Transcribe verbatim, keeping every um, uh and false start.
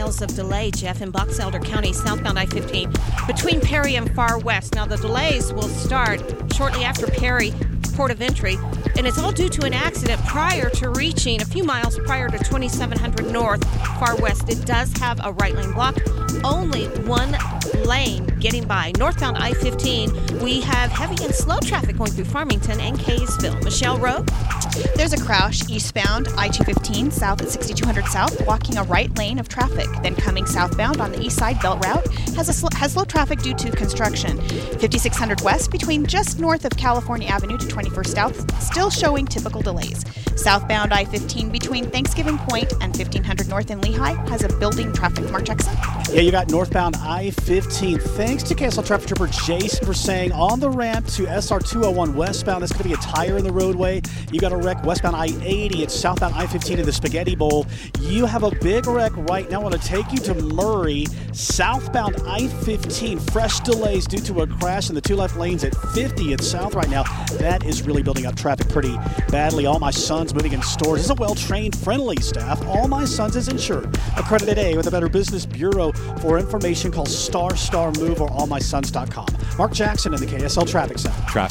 miles of delay, Jeff, in Box Elder County, southbound I fifteen, between Perry and Far West. Now, the delays will start shortly after Perry, port of entry, and it's all due to an accident prior to reaching a few miles prior to twenty-seven hundred North, Far West. It does have a right lane blocked, only one lane getting by. Northbound I fifteen, we have heavy and slow traffic going through Farmington and Kaysville. Michelle Rowe? There's a crash eastbound I two fifteen south at sixty-two hundred South, blocking a right lane of traffic. Then coming southbound on the east side belt route has a sl- has slow traffic due to construction. fifty-six hundred west between just north of California Avenue to twenty-first South, still showing typical delays. Southbound I fifteen between Thanksgiving Point and fifteen hundred North in Lehigh has a building traffic. Mark Jackson? Yeah, you got northbound I fifteen. Thanks to K S L traffic trooper Jason for saying on the ramp to S R two oh one westbound, there's going to be a tire in the roadway. You got a wreck westbound I eighty. It's southbound I fifteen in the Spaghetti Bowl. You have a big wreck right now. I want to take you to Murray. Southbound I fifteen. Fresh delays due to a crash in the two left lanes at fifty at South right now. That is really building up traffic pretty badly. All My Sons moving in stores. This is a well-trained, friendly staff. All My Sons is insured. Accredited A with the Better Business Bureau. For information, call Star Star Move or all my sons dot com. Mark Jackson in the K S L Traffic Center. Traffic.